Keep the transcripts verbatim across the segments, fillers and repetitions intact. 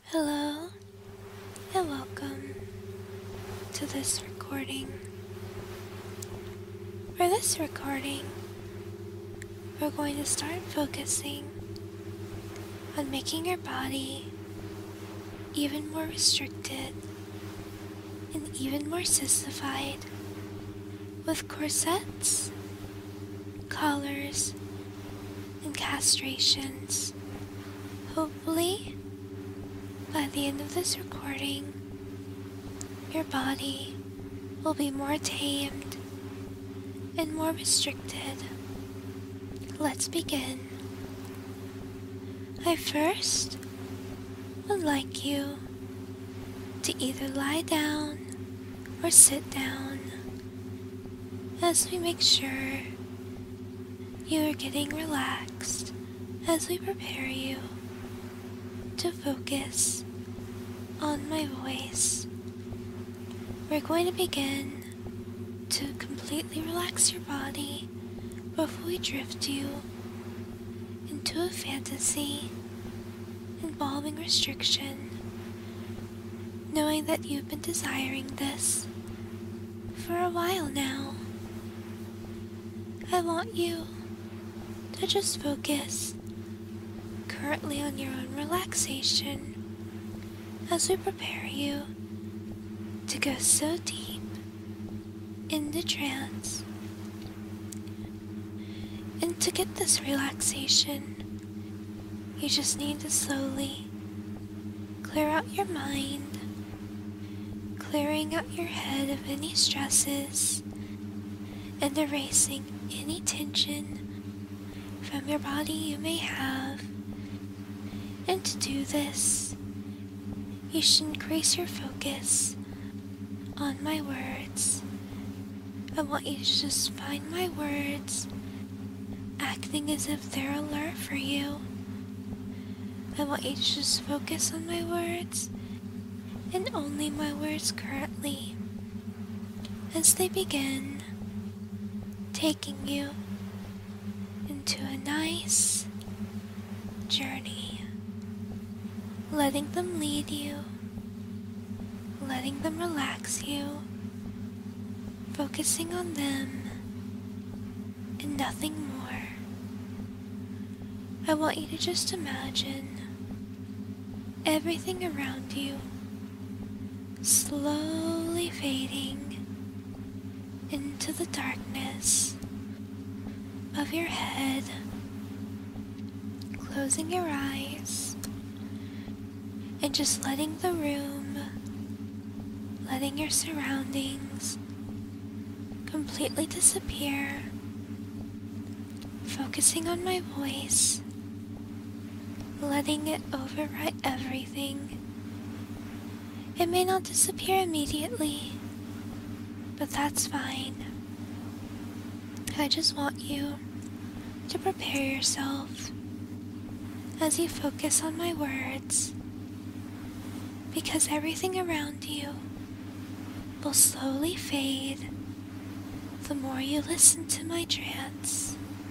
Hello and welcome to this recording. For this recording, we're going to start focusing on making your body even more restricted and even more sissified with corsets, collars, and castrations. Hopefully, by the end of this recording, your body will be more tamed and more restricted. Let's begin. I first would like you to either lie down or sit down as we make sure you are getting relaxed as we prepare you to focus on my voice. We're going to begin to completely relax your body before we drift you into a fantasy involving restriction, knowing that you've been desiring this for a while now. I want you to just focus currently on your own relaxation as we prepare you to go so deep into trance. And to get this relaxation, you just need to slowly clear out your mind, clearing out your head of any stresses and erasing any tension from your body you may have. And to do this, you should increase your focus on my words. I want you to just find my words, acting as if they're alert for you. I want you to just focus on my words, and only my words currently, as they begin taking you into a nice journey. Letting them lead you, letting them relax you, focusing on them and nothing more. I want you to just imagine everything around you slowly fading into the darkness of your head, closing your eyes and just letting the room, letting your surroundings completely disappear, focusing on my voice, letting it overwrite everything. It may not disappear immediately, but that's fine. I just want you to prepare yourself as you focus on my words, because everything around you will slowly fade the more you listen to my trance.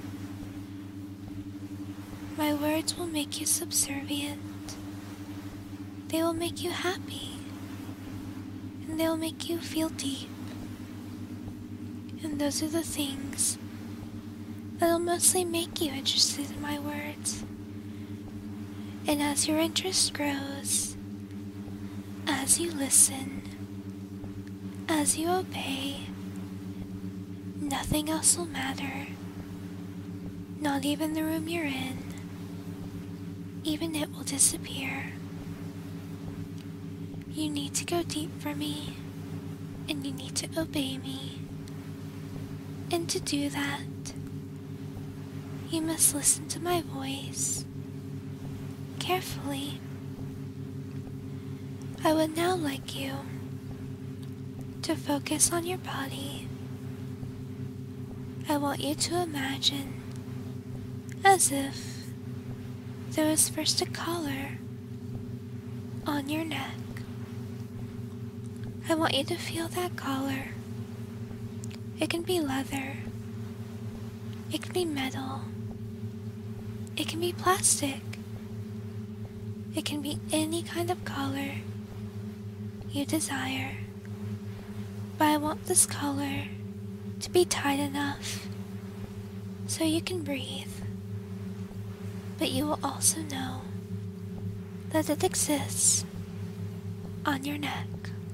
My words will make you subservient. They will make you happy, and they will make you feel deep. And those are the things that'll mostly make you interested in my words. And as your interest grows, as you listen, as you obey, nothing else will matter. Not even the room you're in. Even it will disappear. You need to go deep for me, and you need to obey me. And to do that, you must listen to my voice carefully. I would now like you to focus on your body. I want you to imagine as if there was first a collar on your neck. I want you to feel that collar. It can be leather. It can be metal. It can be plastic. It can be any kind of color you desire, but I want this color to be tight enough so you can breathe, but you will also know that it exists on your neck.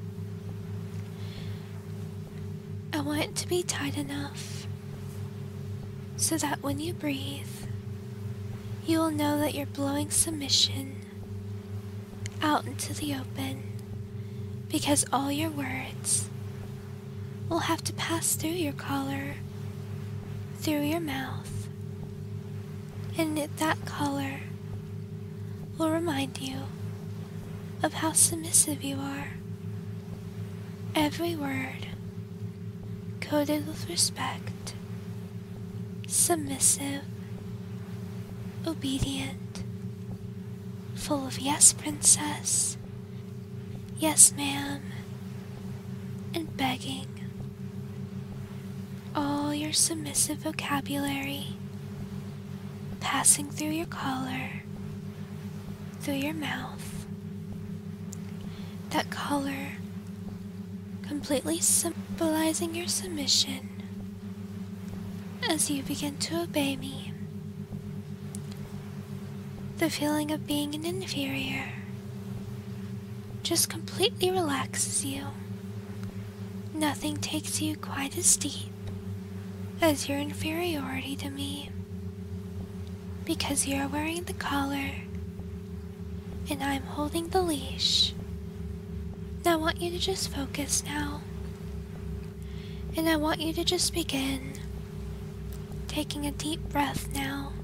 I want it to be tight enough so that when you breathe, you will know that you're blowing submission out into the open, because all your words will have to pass through your collar, through your mouth, and that collar will remind you of how submissive you are. Every word coded with respect, submissive, obedient, full of yes, princess, yes, ma'am, and begging. All your submissive vocabulary passing through your collar, through your mouth. That collar completely symbolizing your submission as you begin to obey me. The feeling of being an inferior just completely relaxes you. Nothing takes you quite as deep as your inferiority to me, because you are wearing the collar and I'm holding the leash. Now I want you to just focus now, and I want you to just begin taking a deep breath now,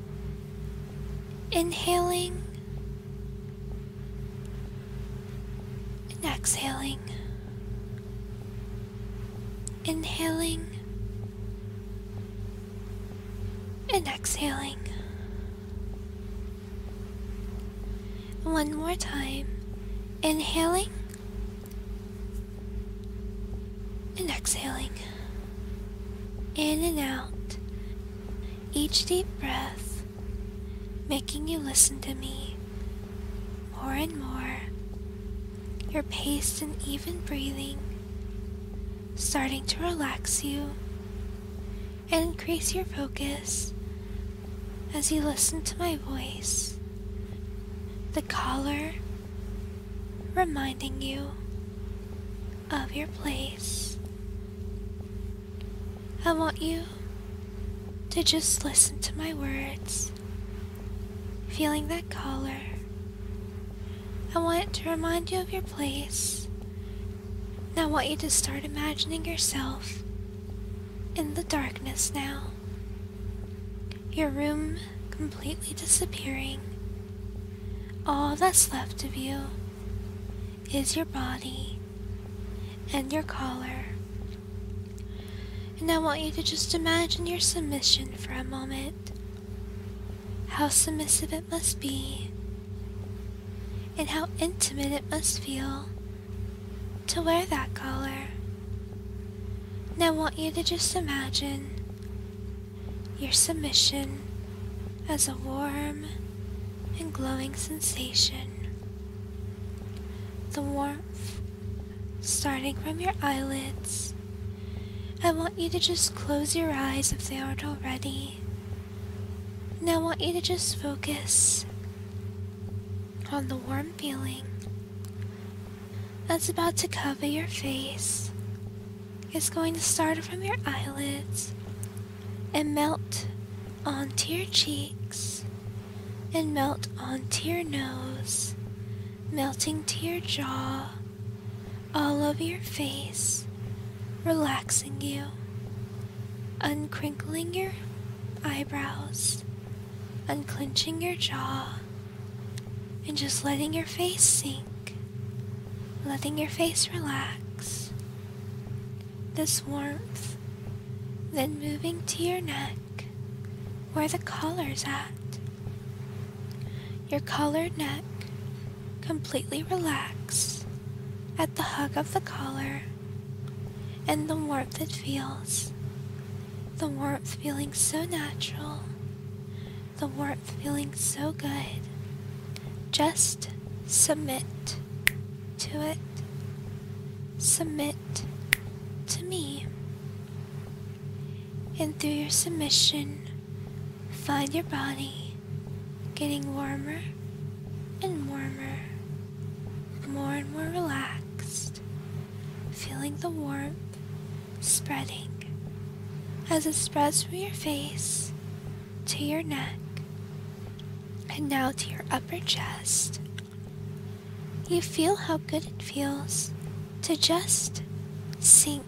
inhaling and exhaling, inhaling and exhaling. One more time, inhaling and exhaling, in and out, each deep breath making you listen to me more and more, your paced and even breathing starting to relax you and increase your focus as you listen to my voice, the collar reminding you of your place. I want you to just listen to my words, feeling that collar. I want it to remind you of your place. Now I want you to start imagining yourself in the darkness now, your room completely disappearing. All that's left of you is your body and your collar. And I want you to just imagine your submission for a moment, how submissive it must be, and how intimate it must feel to wear that collar. Now I want you to just imagine your submission as a warm and glowing sensation. The warmth starting from your eyelids. I want you to just close your eyes if they aren't already. Now I want you to just focus on the warm feeling that's about to cover your face. It's going to start from your eyelids and melt onto your cheeks and melt onto your nose, melting to your jaw, all over your face, relaxing you, uncrinkling your eyebrows, unclenching your jaw, and just letting your face sink, letting your face relax. This warmth then moving to your neck, where the collar's at. Your collared neck completely relaxed at the hug of the collar and the warmth it feels. The warmth feeling so natural. The warmth feeling so good. Just Submit to it. Submit to me. And through your submission, find your body getting warmer and warmer, more and more relaxed, feeling the warmth spreading as it spreads from your face to your neck and now to your upper chest. You feel how good it feels to just sink,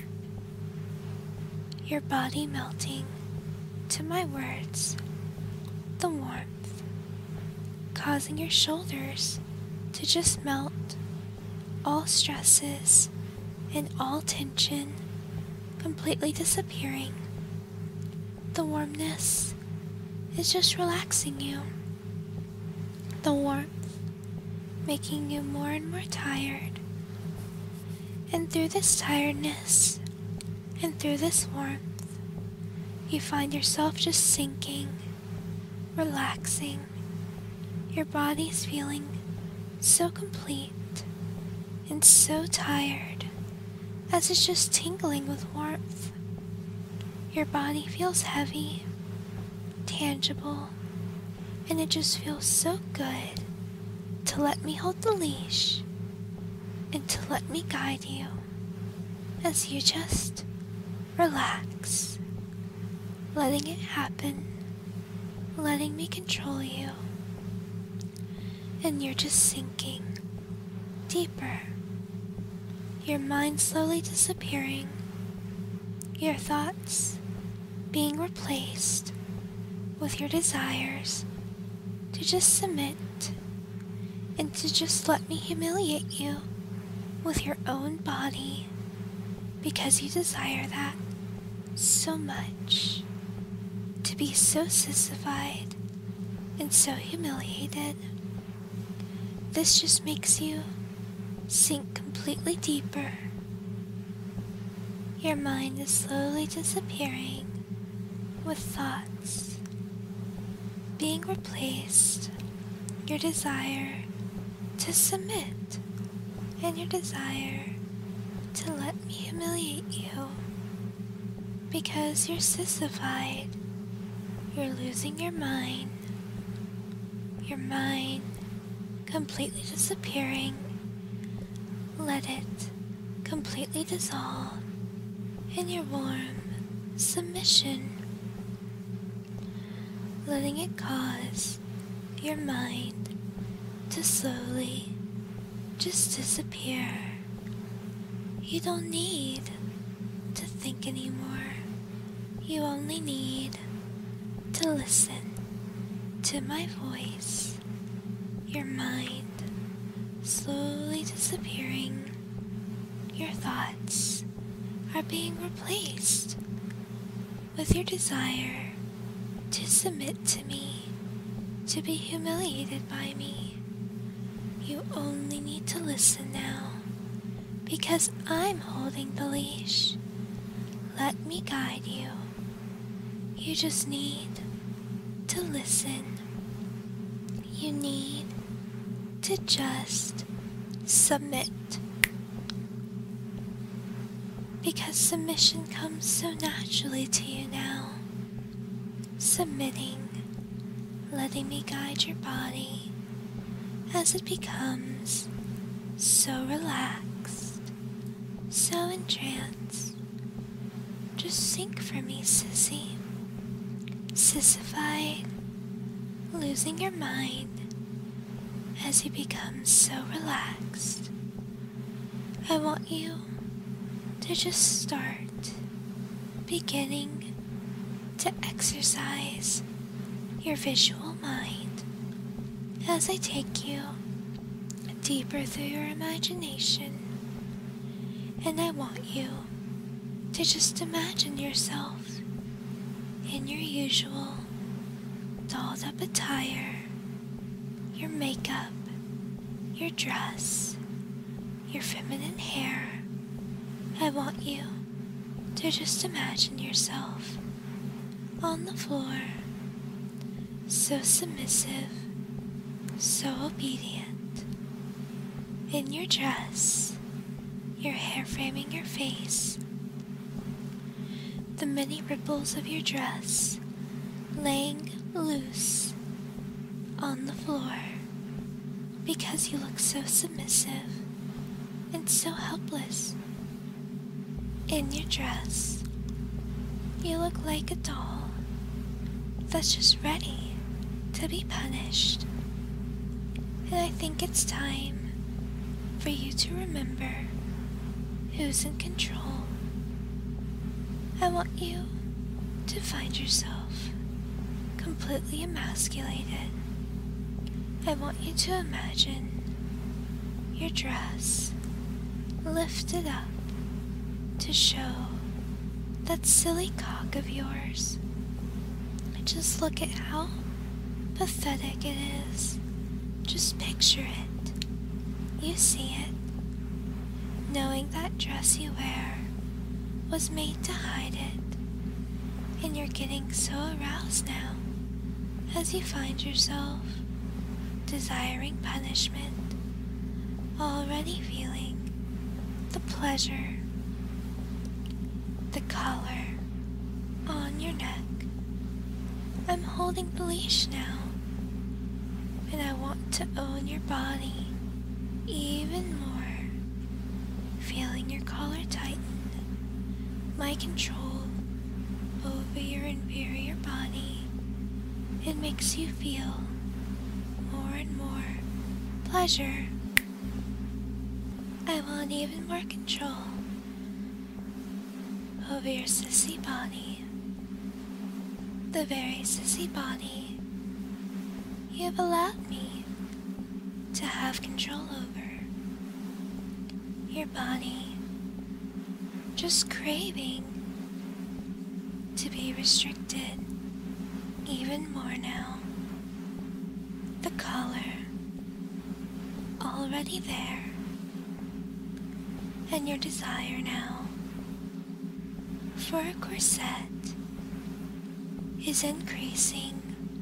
your body melting to my words, the warmth, causing your shoulders to just melt, all stresses and all tension completely disappearing. The warmness is just relaxing you. The warmth making you more and more tired. And through this tiredness and through this warmth, you find yourself just sinking, relaxing. Your body's feeling so complete and so tired as it's just tingling with warmth. Your body feels heavy, tangible, and it just feels so good to let me hold the leash and to let me guide you as you just relax, letting it happen, letting me control you, and you're just sinking deeper, your mind slowly disappearing, your thoughts being replaced with your desires to just submit and to just let me humiliate you with your own body because you desire that so much, to be so sissified and so humiliated. This just makes you sink completely deeper. Your mind is slowly disappearing with thoughts being replaced, your desire to submit and your desire to let me humiliate you because you're sissified. You're losing your mind, your mind completely disappearing. Let it completely dissolve in your warm submission, letting it cause your mind to slowly just disappear. You don't need to think anymore. You only need to listen to my voice. Your mind slowly disappearing. Your thoughts are being replaced with your desire to submit to me, to be humiliated by me. You only need to listen now, because I'm holding the leash. Let me guide you. You just need to listen. You need to just submit. Because submission comes so naturally to you now. Submitting, letting me guide your body as it becomes so relaxed, so entranced. Just sink for me, sissy. Sissified, losing your mind as you become so relaxed. I want you to just start beginning to exercise your visual mind as I take you deeper through your imagination. And I want you to just imagine yourself in your usual dolled up attire, your makeup, your dress, your feminine hair. I want you to just imagine yourself on the floor, so submissive, so obedient, In your dress, your hair framing your face, the many ripples of your dress laying loose on the floor because you look so submissive and so helpless. In your dress, you look like a doll that's just ready to be punished. And I think it's time for you to remember who's in control. I want you to find yourself completely emasculated. I want you to imagine your dress lifted up to show that silly cock of yours. Just look at how pathetic it is. Just picture it. You see it, knowing that dress you wear was made to hide it, and you're getting so aroused now as you find yourself desiring punishment, already feeling the pleasure, the collar on your neck. I'm holding the leash now, and I want to own your body even more, feeling your collar tighten, my control over your inferior body. It makes you feel more and more pleasure. I want even more control over your sissy body, the very sissy body you have allowed me to have control over. Your body just craving to be restricted even more now. The collar already there, and your desire now for a corset is increasing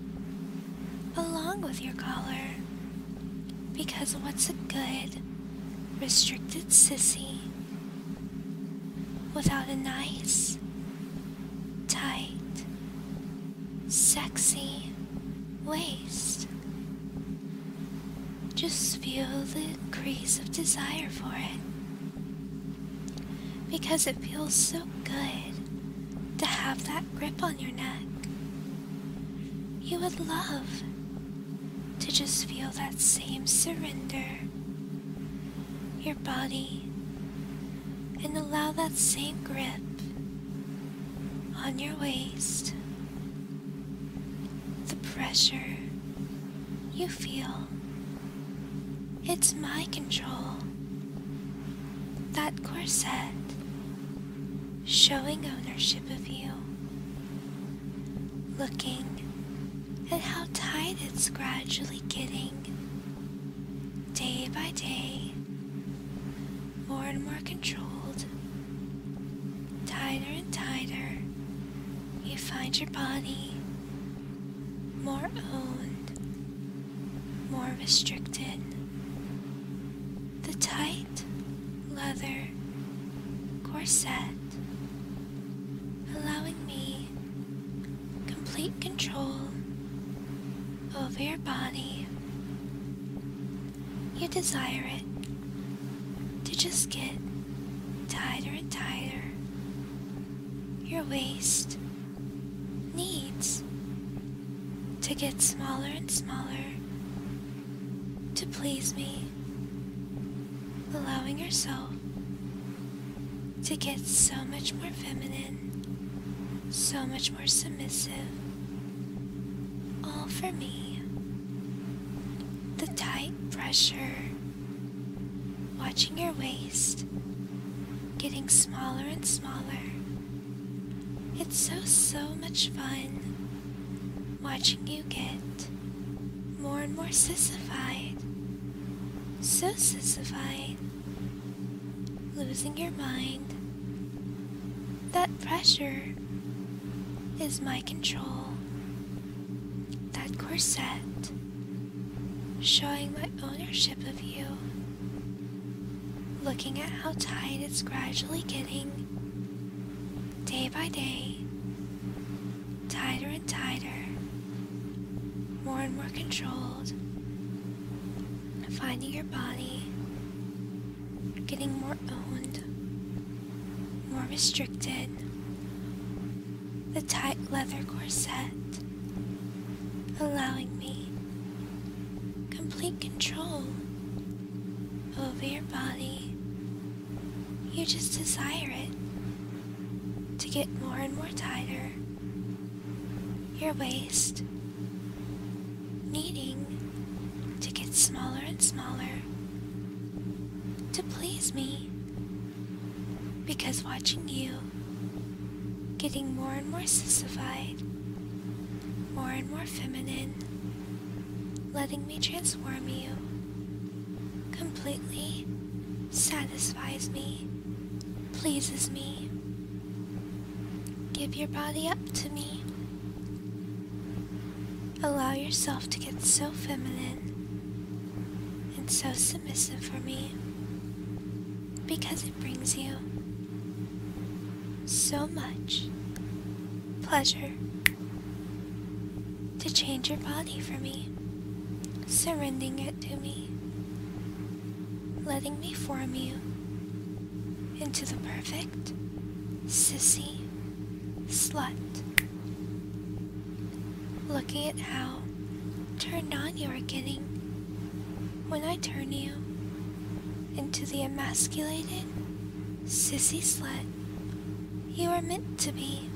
along with your collar, because what's a good restricted sissy without a nice, tight, sexy waist? Just feel the increase of desire for it, because it feels so good to have that grip on your neck. You would love to just feel that same surrender your body and allow that same grip on your waist. The pressure you feel, it's my control. That corset showing ownership of you, looking at how tight it's gradually getting, day by day, more and more controlled, tighter and tighter. You find your body more owned, more restricted. The tight leather corset allowing me complete control over your body. You desire it to just get tighter and tighter. Your waist needs to get smaller and smaller to please me, allowing yourself to get so much more feminine, so much more submissive, all for me. The tight pressure, watching your waist getting smaller and smaller. It's so, so much fun watching you get more and more sissified, so sissified, losing your mind. That pressure is my control. That corset showing my ownership of you looking at how tight it's gradually getting, day by day, tighter and tighter, more and more controlled, finding your body getting more owned, more restricted, the tight leather corset allowing me complete control over your body. You just desire it to get more and more tighter, your waist needing to get smaller and smaller to please me, because watching you getting more and more sissified, more and more feminine, letting me transform you completely satisfies me, pleases me. Give your body up to me. Allow yourself to get so feminine and so submissive for me, because it brings you so much pleasure to change your body for me, surrendering it to me, letting me form you into the perfect sissy slut. Looking at how turned on you are getting when I turn you into the emasculated sissy slut you are meant to be.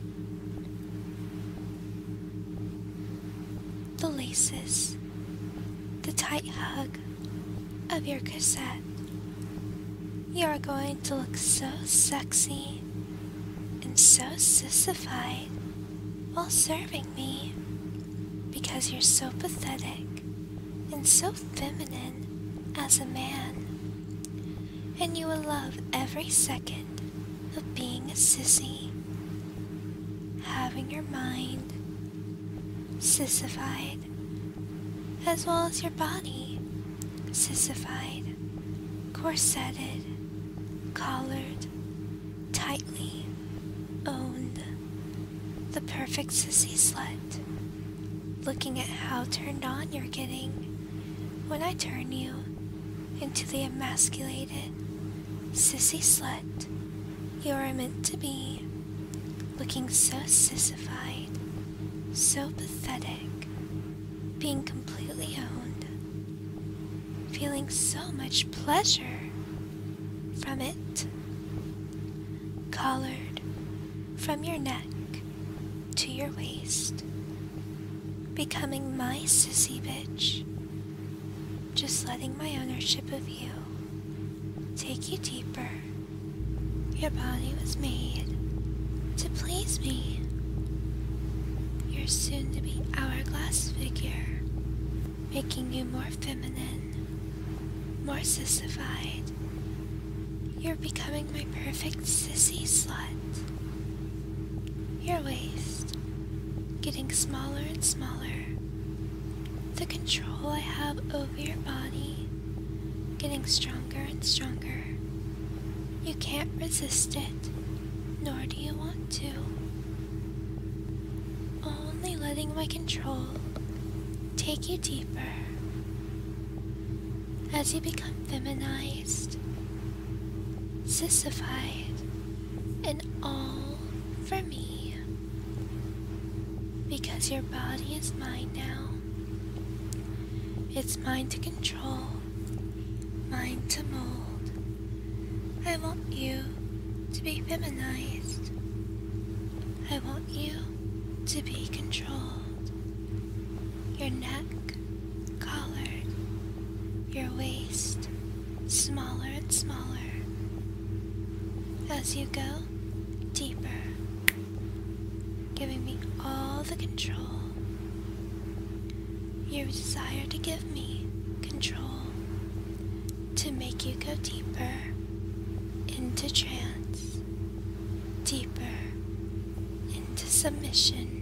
The laces, the tight hug of your corset. You are going to look so sexy and so sissified while serving me, because you're so pathetic and so feminine as a man, and you will love every second of being a sissy, having your mind sissified, as well as your body sissified, corseted, collared, tightly owned, the perfect sissy slut. Looking at how turned on you're getting when I turn you into the emasculated sissy slut you are meant to be, looking so sissified, so pathetic, being completely owned, feeling so much pleasure from it, collared from your neck to your waist, becoming my sissy bitch, just letting my ownership of you take you deeper. Your body was made to please me. Your soon-to-be hourglass figure, making you more feminine, more sissified. You're becoming my perfect sissy slut. Your waist getting smaller and smaller. The control I have over your body getting stronger and stronger. You can't resist it, nor do you want to. Only letting my control take you deeper as you become feminized, sissified, and all for me. Because your body is mine now. It's mine to control, mine to mold. I want you to be feminized. I want you to be controlled. Your neck collared, your waist smaller and smaller. As you go deeper, giving me all the control you desire to give me, control to make you go deeper into trance, deeper into submission.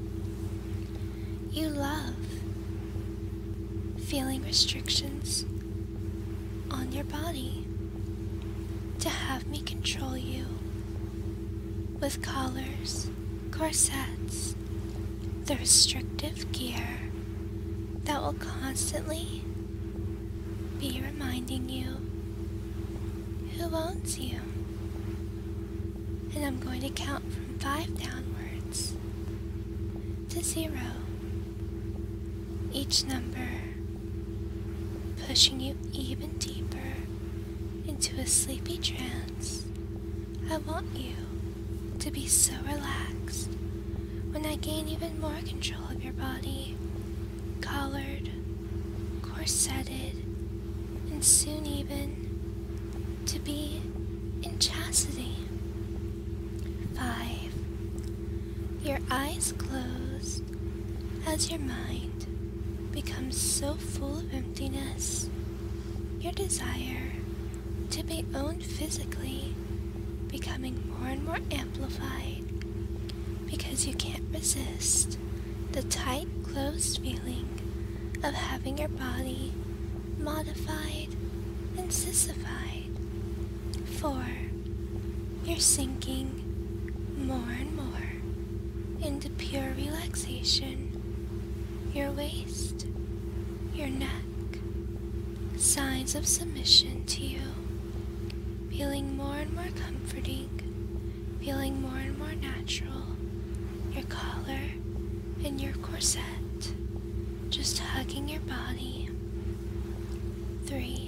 You love feeling restrictions on your body, to have me control you with collars, corsets, the restrictive gear that will constantly be reminding you who owns you. And I'm going to count from five downwards to zero. Each number pushing you even deeper into a sleepy trance. I want you to be so relaxed when I gain even more control of your body, collared, corseted, and soon even to be in chastity. Five. Your eyes closed as your mind becomes so full of emptiness. Your desire to be owned physically becoming more and more amplified because you can't resist the tight, closed feeling of having your body modified and sissified. Four. You're sinking more and more into pure relaxation. Your waist, your neck, signs of submission to you, feeling more and more comforting, feeling more and more natural. Your collar and your corset just hugging your body. Three.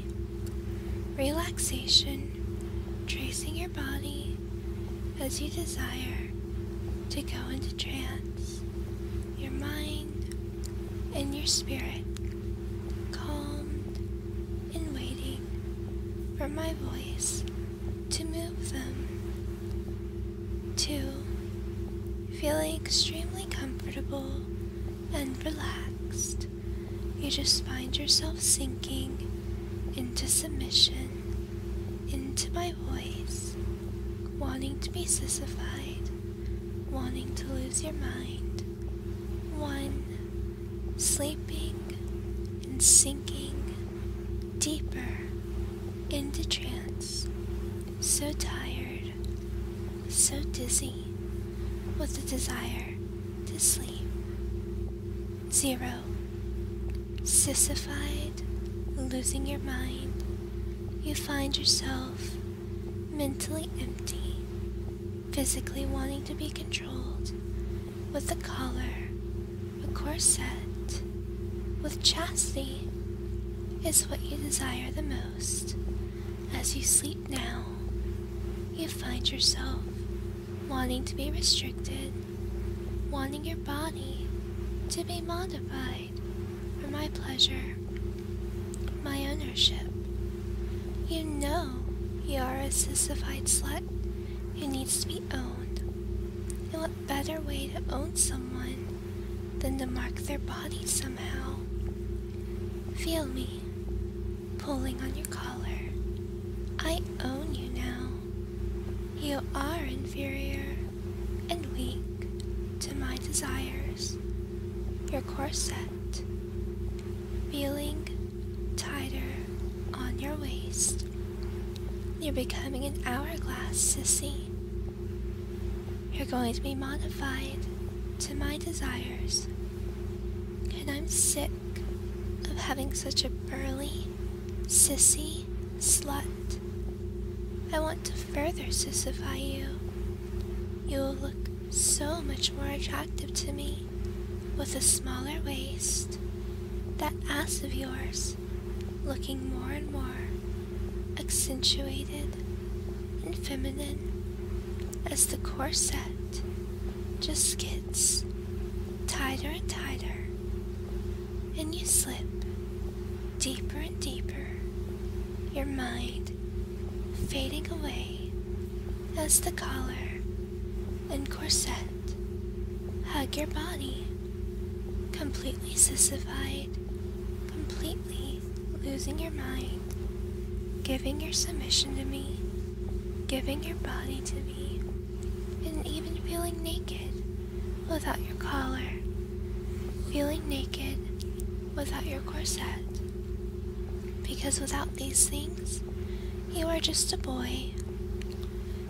Relaxation, tracing your body as you desire to go into trance. Your mind and your spirit calmed and waiting for my voice to move them. Two. Feeling extremely comfortable and relaxed, you just find yourself sinking into submission, into my voice, wanting to be sissified, wanting to lose your mind. One. Sleeping and sinking deeper into trance, so tired, so dizzy, with the desire to sleep. Zero. Sissified, losing your mind, you find yourself mentally empty, physically wanting to be controlled, with a collar, a corset, with chastity is what you desire the most. As you sleep now, you find yourself wanting to be restricted, wanting your body to be modified for my pleasure, my ownership. You know you are a sissified slut who needs to be owned. And what better way to own someone than to mark their body somehow? Feel me pulling on your collar. I own you now. You are inferior and weak to my desires. Your corset, feeling tighter on your waist. You're becoming an hourglass, sissy. You're going to be modified to my desires. And I'm sick of having such a burly, sissy slut. I want to further sissify you. You will look so much more attractive to me with a smaller waist, that ass of yours looking more and more accentuated and feminine as the corset just gets tighter and tighter, and you slip deeper and deeper, your mind fading away as the collar and corset hug your body, completely sissified, completely losing your mind, giving your submission to me, giving your body to me, and even feeling naked without your collar, feeling naked without your corset. Because without these things, you are just a boy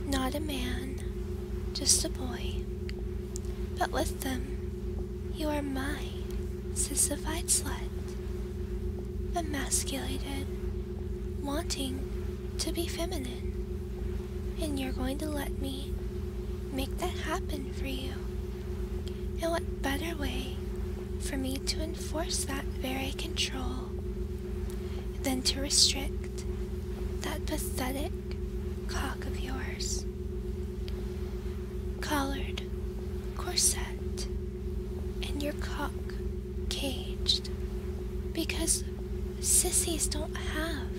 Not a man, just a boy. But with them, you are my sissified slut, emasculated, wanting to be feminine, and you're going to let me make that happen for you. And what better way for me to enforce that very control than to restrict that pathetic cock of yours? Collared, corset, and your cock caged, because sissies don't have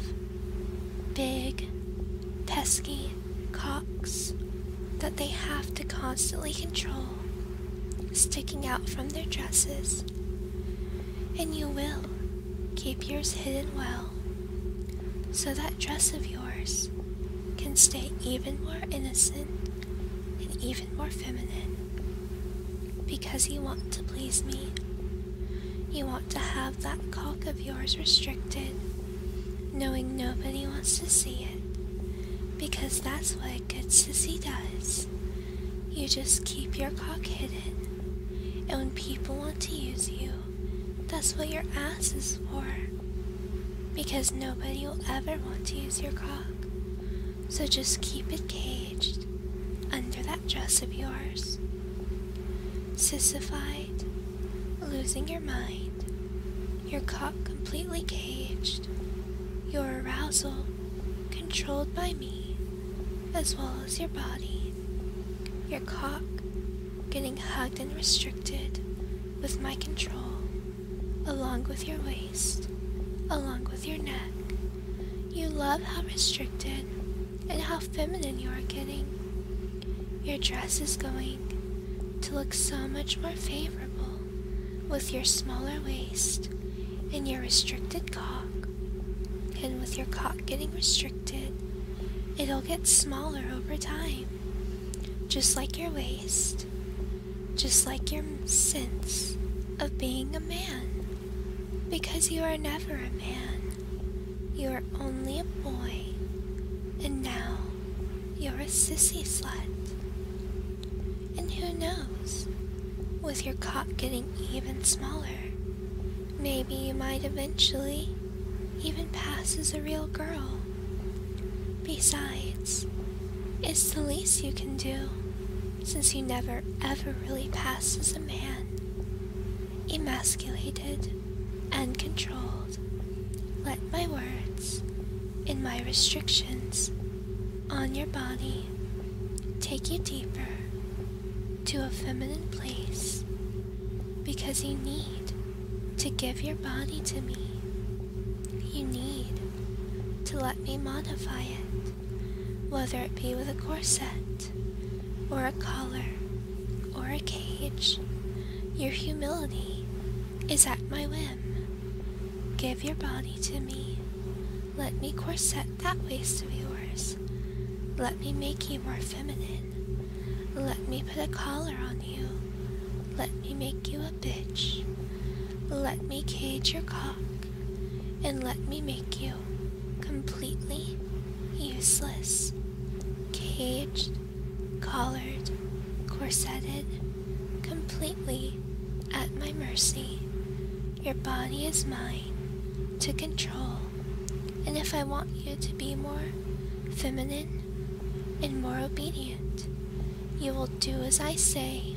big, pesky cocks that they have to constantly control sticking out from their dresses, and you will keep yours hidden well so that dress of yours can stay even more innocent and even more feminine, because you want to please me. You want to have that cock of yours restricted, knowing nobody wants to see it, because that's what a good sissy does. You just keep your cock hidden, and when people want to use you, that's what your ass is for, because nobody will ever want to use your cock. So just keep it caged under that dress of yours. Sissified, losing your mind, your cock completely caged, your arousal controlled by me, as well as your body, your cock getting hugged and restricted with my control, along with your waist, along with your neck. You love how restricted and how feminine you are getting. Your dress is going to look so much more favorable with your smaller waist and your restricted cock. And with your cock getting restricted, it'll get smaller over time, just like your waist, just like your sense of being a man, because you are never a man. You are only a boy, and now you're a sissy slut. And who knows, with your cock getting even smaller, maybe you might eventually even pass as a real girl. Besides, it's the least you can do, since you never ever really passed as a man. Emasculated and controlled, let my words and my restrictions on your body take you deeper to a feminine place, because you need to give your body to me. You need to let me modify it, whether it be with a corset, or a collar, or a cage. Your humility is at my whim. Give your body to me. Let me corset that waist of yours. Let me make you more feminine. Let me put a collar on you. Let me make you a bitch. Let me cage your cock, and let me make you completely useless. Caged, collared, corseted, completely at my mercy. Your body is mine to control, and if I want you to be more feminine and more obedient, you will do as I say,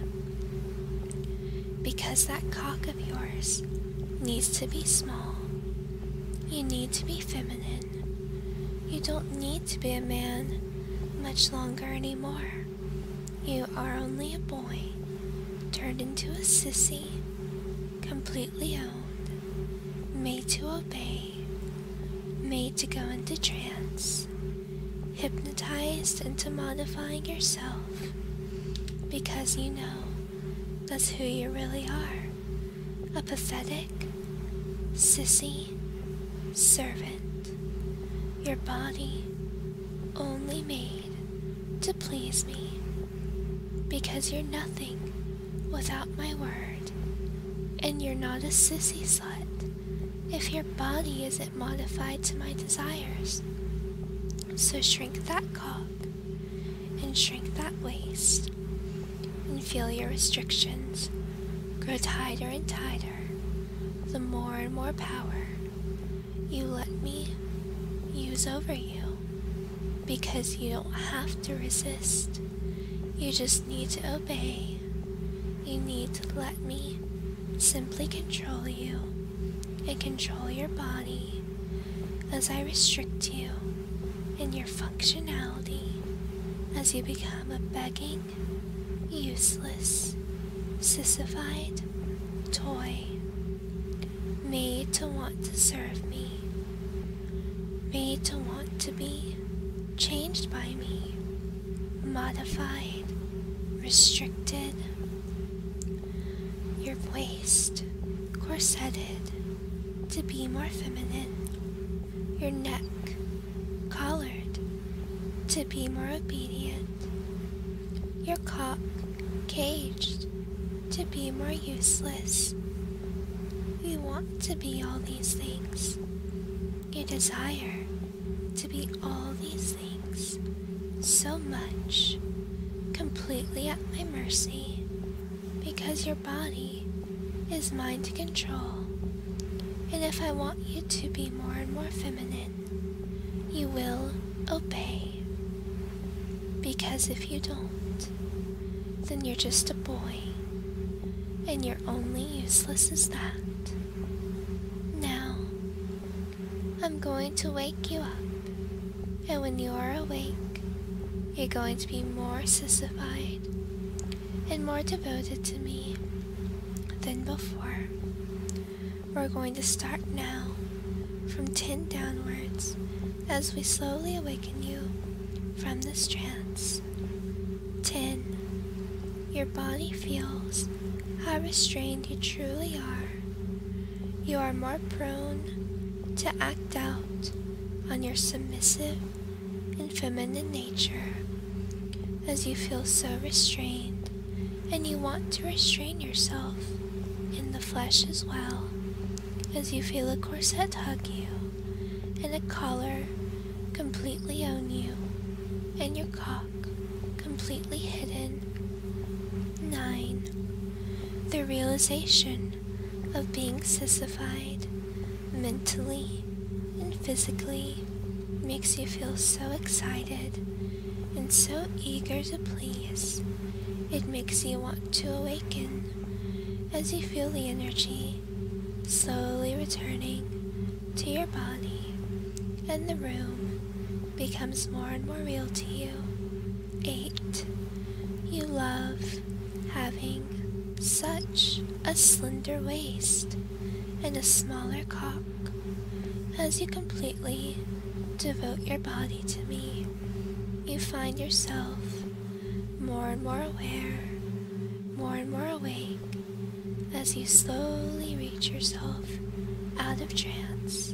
because that cock of yours needs to be small. You need to be feminine. You don't need to be a man much longer anymore. You are only a boy turned into a sissy, completely owned, made to obey, made to go into trance, hypnotized into modifying yourself, because you know that's who you really are, a pathetic, sissy servant. Your body only made to please me, because you're nothing without my word, and you're not a sissy slut if your body isn't modified to my desires. So shrink that cock and and shrink that waist, and feel your restrictions grow tighter and tighter the more and more power you let me use over you, because you don't have to resist. You just need to obey. You need to let me simply control you and control your body as I restrict you in your functionality, as you become a begging, useless, sissified toy made to want to serve me, made to want to be changed by me, modified, restricted, your waist corseted to be more feminine, your neck collared to be more obedient, your cock caged to be more useless. You want to be all these things. You desire to be all these things so much, completely at my mercy, because your body is mine to control. And if I want you to be more and more feminine, you will obey. Because if you don't, then you're just a boy, and you're only useless as that. Now, I'm going to wake you up, and when you are awake, you're going to be more sissified and more devoted to me than before. We're going to start now from ten downwards as we slowly awaken you from this trance. ten. Your body feels how restrained you truly are. You are more prone to act out on your submissive and feminine nature as you feel so restrained, and you want to restrain yourself in the flesh as well, as you feel a corset hug you and a collar completely own you and your cock completely hidden. nine. The realization of being sissified mentally and physically makes you feel so excited and so eager to please. It makes you want to awaken as you feel the energy slowly returning to your body, and the room becomes more and more real to you. eight. You love having such a slender waist and a smaller cock as you completely devote your body to me. You find yourself more and more aware, more and more awake, as you slowly reach yourself out of trance.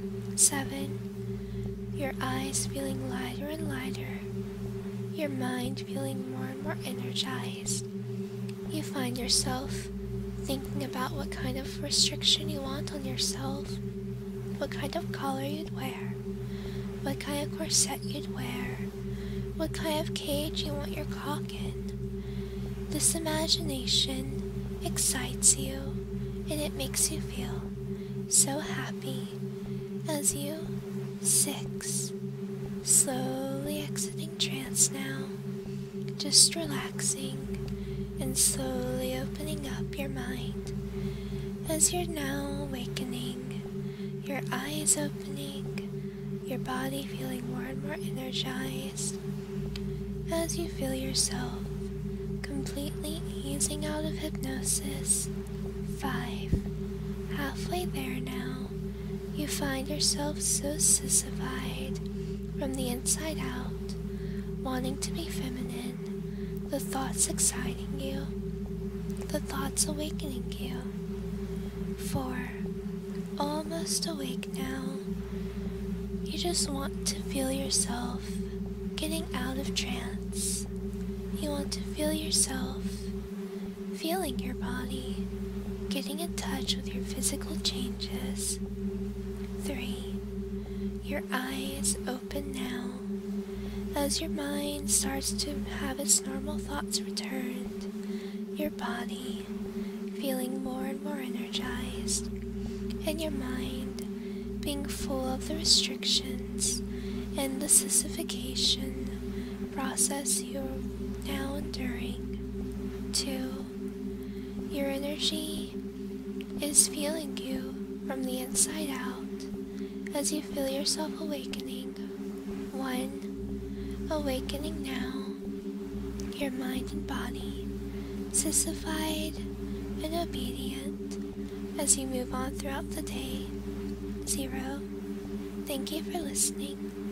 seven. Your eyes feeling lighter and lighter, your mind feeling more and more energized. You find yourself thinking about what kind of restriction you want on yourself, what kind of collar you'd wear, what kind of corset you'd wear, what kind of cage you want your cock in. This imagination excites you, and it makes you feel so happy as you, six, slowly exiting trance now, just relaxing and slowly opening up your mind as you're now awakening, your eyes opening, your body feeling more and more energized as you feel yourself completely easing out of hypnosis. Five. Halfway there now, you find yourself so sissified from the inside out, wanting to be feminine, the thoughts exciting you, the thoughts awakening you. Four. Almost awake now, you just want to feel yourself getting out of trance. You want to feel yourself feeling your body, getting in touch with your physical changes. Three. Your eyes open now As your mind starts to have its normal thoughts returned, your body feeling more and more energized, and your mind being full of the restrictions and the sissification process you're now enduring. Two, your energy is feeling you from the inside out as you feel yourself awakening. One, awakening now, your mind and body, sissified and obedient as you move on throughout the day. Zero, thank you for listening.